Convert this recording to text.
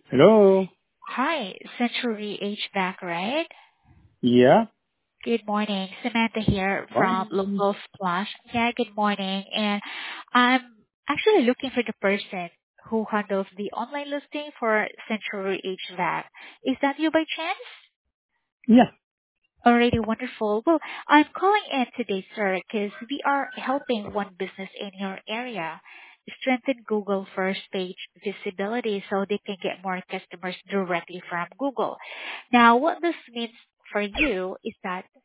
Hello. Hi, Century HVAC, right? Yeah. Good morning. Samantha here from Morning. Local Splash. Yeah, good morning. And I'm actually looking for the person who handles the online listing for Century HVAC. Is that you by chance? Yeah. Already wonderful. Well, I'm calling in today, sir, because we are helping one business in your area strengthen Google first page visibility so they can get more customers directly from Google. Now, what this means for you is that